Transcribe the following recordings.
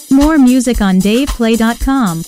More music on DavePlay.com.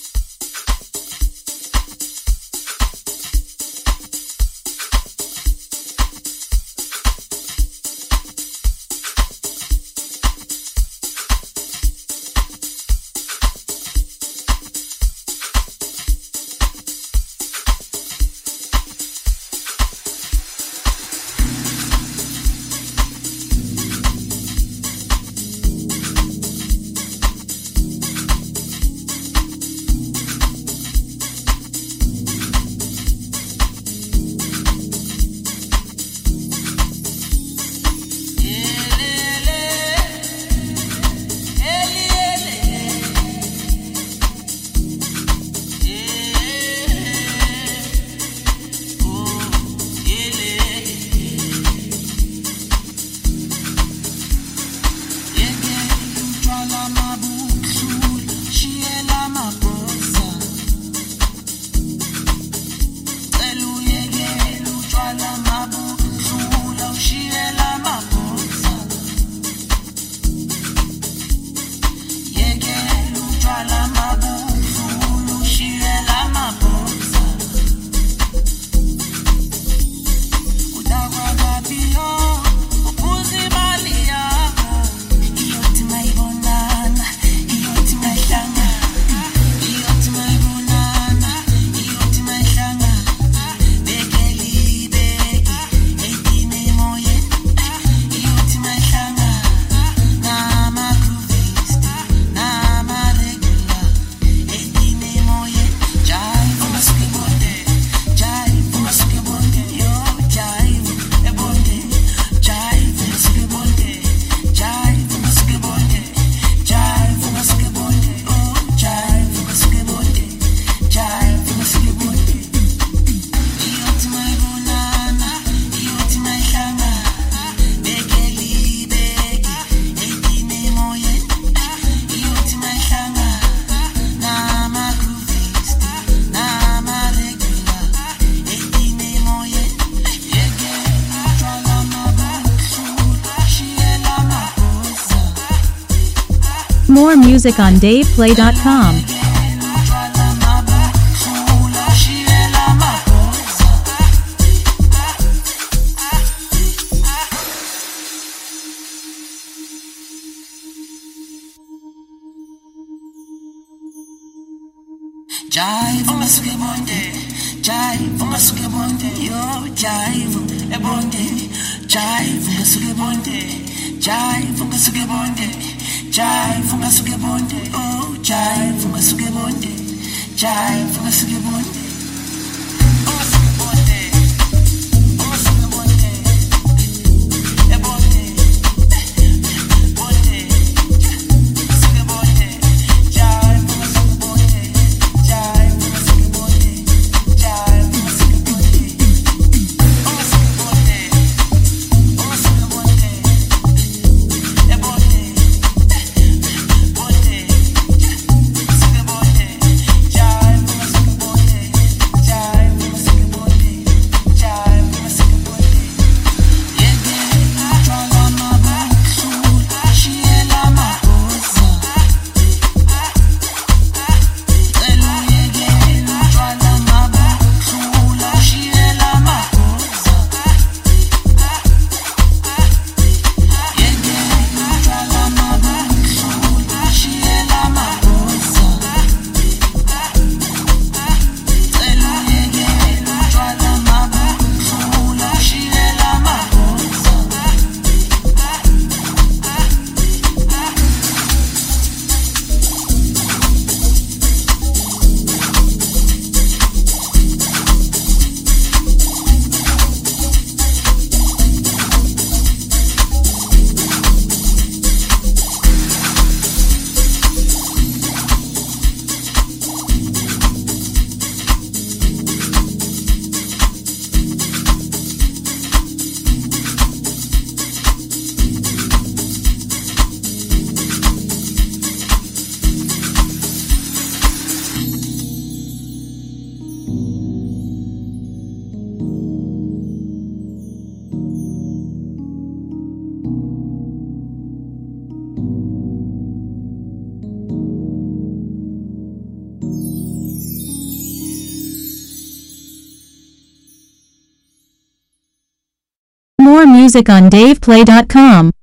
More music on DavePlay.com. Jive, umasuke bonde. Jive, umasuke bonde. Yo, jive, bonde. Jive, umasuke bonde. Jive, umasuke bonde. Jive, umasuke bonde. Oh, jive, umasuke bonde. Jive, umasuke bonde. Umasuke bonde. Umasuke bonde. Bonde. Bonde. Umasuke bonde. Jive, umasuke bonde. Jive, umasuke bonde. Jive, umasuke bonde. Umasuke bonde. Umasuke bonde. Bonde. Bonde. Umasuke bonde. Jive, umasuke bonde. More music on DavePlay.com.